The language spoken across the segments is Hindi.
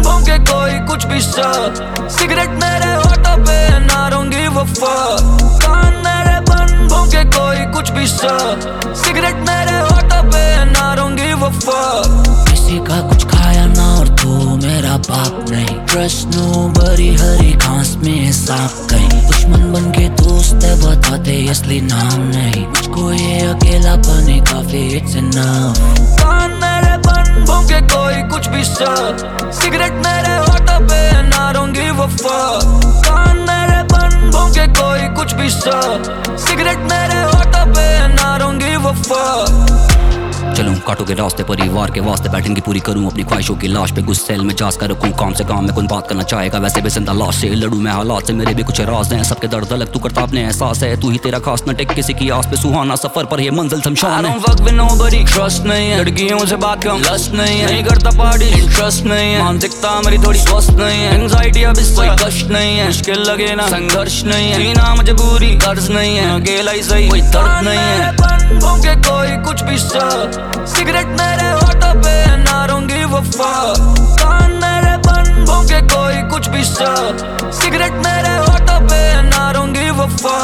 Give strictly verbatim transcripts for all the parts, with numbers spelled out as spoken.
भोंके कोई कुछ भी सा, सिगरेट मेरे होठों पे ना रहूंगी वफा। कान मेरे बंद भोंके कोई कुछ भी सा, सिगरेट मेरे होठों पे ना रहूंगी वफा। किसी का कुछ खाया ना और तू मेरा बाप नहीं, ट्रस्ट नो बड़ी हरी घास में सांप कहीं। दुश्मन बन के दोस्त है बताते असली नाम नहीं, मुझको ये अकेलापन ही काफी इट्स इनफ। कान मेरे बंद भोंके कोई कुछ भी सा, सिगरेट मेरे होठों पे ना रहूंगी वफा। कान मेरे बंद भोंके कोई कुछ भी सा, सिगरेट मेरे होठों पे ना रहूंगी वफा। चलूं कांटों के रास्ते परिवार के वास्ते बैठेंगी पूरी करूं अपनी ख्वाहिशों की लाश पे गुस्सेल में जास कर रखूं काम से काम में कौन बात करना चाहेगा वैसे भी जिंदा लाश से लड़ूं मैं हालात से मेरे भी कुछ राज हैं सबके दर्द अलग तू करता अपने एहसास है तू ही तेरा खास न टेक किसी की आस पे सुहाना सफर पर ये मंजिल शमशान है। वक्त में नोबडी ट्रस्ट नहीं है, लड़कियों से बात कम लस्ट नहीं है, नहीं करता पार्टी इंटरेस्ट नहीं है, मानसिकता मेरी थोड़ी स्वस्थ नहीं है, एंजाइटी अब इस कोई कष्ट नहीं है, मुश्किल लगे ना संघर्ष नहीं है, जीना मजबूरी कर्ज नहीं है, अकेला ही सही कोई दर्द नहीं है। भोंके कोई कुछ भी सा, सिगरेट मेरे होठों पे ना रहूंगी वफा। कान मेरे बंद भोंके कोई कुछ भी सा, सिगरेट मेरे होठों पे ना रहूंगी वफा।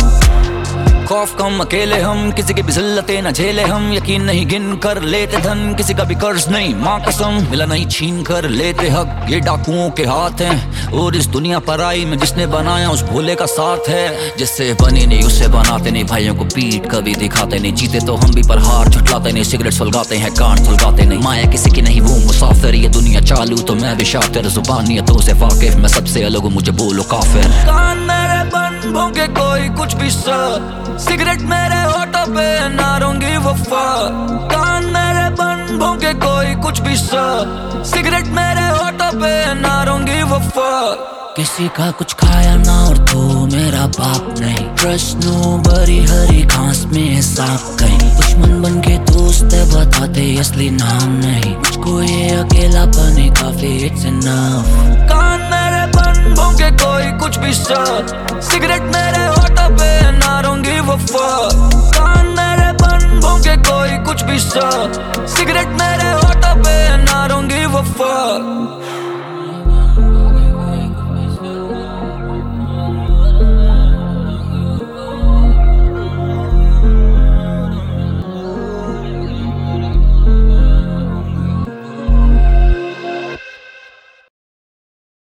खौफ कम अकेले हम, किसी की भी जिल्लतें न झेले हम, यकीन नहीं गिन कर लेते धन, किसी का भी कर्ज नहीं माँ कसम, मिला नहीं छीन कर लेते हक, ये डाकुओं के हाथ हैं। और इस दुनिया पर आई में जिसने बनाया उस भोले का साथ है, जिससे बनी नहीं उससे बनाते नहीं, भाइयों को पीठ कभी दिखाते नहीं, जीते तो हम भी पर हार झुटलाते नहीं, सिगरेट सुलगाते हैं कान सुलगाते नहीं, माया किसी की नहीं वो मुसाफिर, ये दुनिया चालू तो मैं भी शातिर, जुबानियतों से वाकिफ मैं सबसे अलग हूँ मुझे बोलो काफिर। कान मेरे बंद भोंके कोई कुछ भी सा, सिगरेट मेरे होठों पे ना रहूंगी वफा। कान मेरे बंद भोंके कोई कुछ भी सा, सिगरेट मेरे होठों पे ना रहूंगी वफा। किसी का कुछ खाया ना और तू मेरा बाप नहीं, ट्रस्ट नो बड़ी हरी घास में सांप कहीं। दुश्मन बन के दोस्त है बताते असली नाम नहीं, मुझको ये अकेलापन ही काफी इट्स इनफ। कान मेरे बंद भोंके कोई कुछ भी सा, सिगरेट मेरे होठों पे ना रहूंगी वफा। कान मेरे बंद भोंके कोई कुछ भी सा, सिगरेट मेरे होठों पे ना रहूंगी वफा।